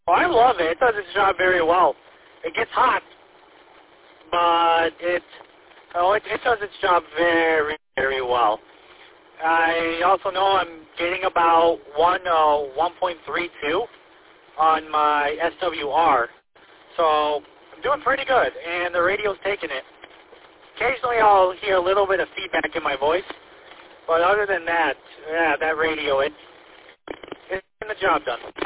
Well, I love it. It does its job very well. It gets hot, but it does its job very, very well. I also know I'm getting about 1.32 on my SWR, so I'm doing pretty good, and the radio's taking it. Occasionally I'll hear a little bit of feedback in my voice, but other than that, yeah, that radio, it's getting the job done.